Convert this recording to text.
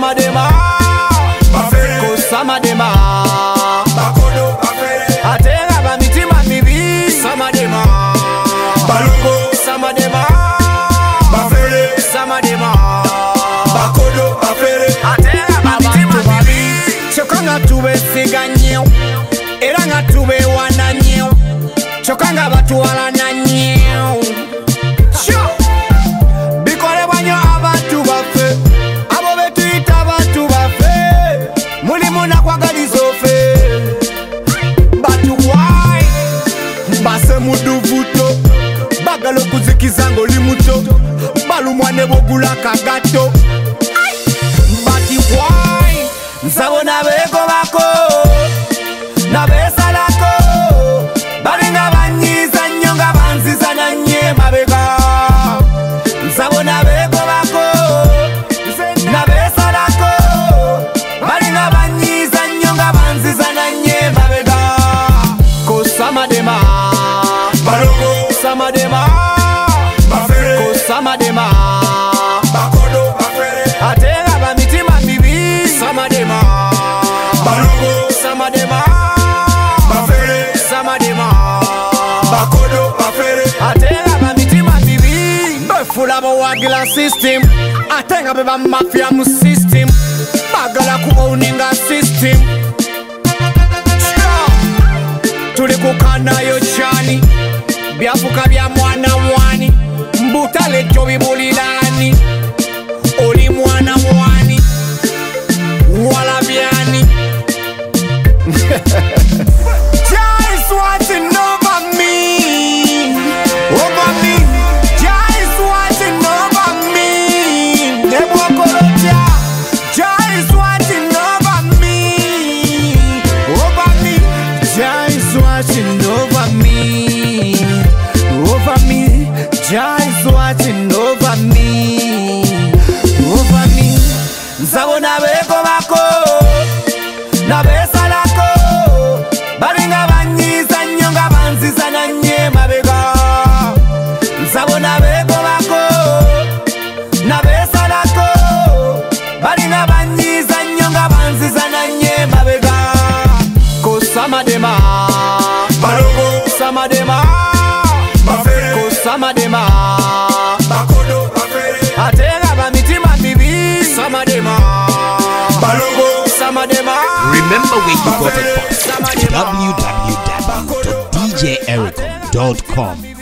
Samadema Bafere Samadema Bakodo Bafere Atenga bamitima mibi Samadema Balongo Samadema Bafere Samadema Bakodo Bafere Atenga bamitima mibi Chokanga tuwe siganyo Eranga tuwe wananyo Chokanga batu walananyo Bikole banyo abantu bafe Abo betuita abantu bafe Mulimuna kwa galizofe Batu wai Base muduvuto Bagalo kuzikizango limuto Balu mwane bogula kagato Bati wai Nzabona beko bako Nabesa lako Baringa banyiza nyonga banziza na nye mabega Nzabona beko bako Nabesa lako Baringa banyiza nyonga banziza na nye mabega Ko Samadema Balongo Samadema Bafere Ko Samadema Bakodo Bafere Atenga bamitima mibi Samadema Balongo Samadema Bafere Samadema Bakodo Bafere Atenga bamitima mibi Befula bawagila system Atenga beba mafia mu system Bagala ku owninga system Tuli kukana yo chani Byafuka bya mwana mwani Mbutale jobi bulilani Oli mwana mwani Wala byani Jah is watching over me Over me Jah is watching over me Nebokolotia Jah is watching over me Over me Jah is watching over me Over me Jah is watching over me Over me Nzabona beko bako Nabesa lako Baringa banyiza nyonga banziza na nye mabega Nzabona beko bako Nabesa lako Baringa banyiza nyonga banziza na nye mabega Ko Samadema Balongo Samadema Bafere Ko Samadema Bakodo Bafere Atenga bamitima mibi Samadema Balongo Samadema Remember where you got it from. www.djericom.com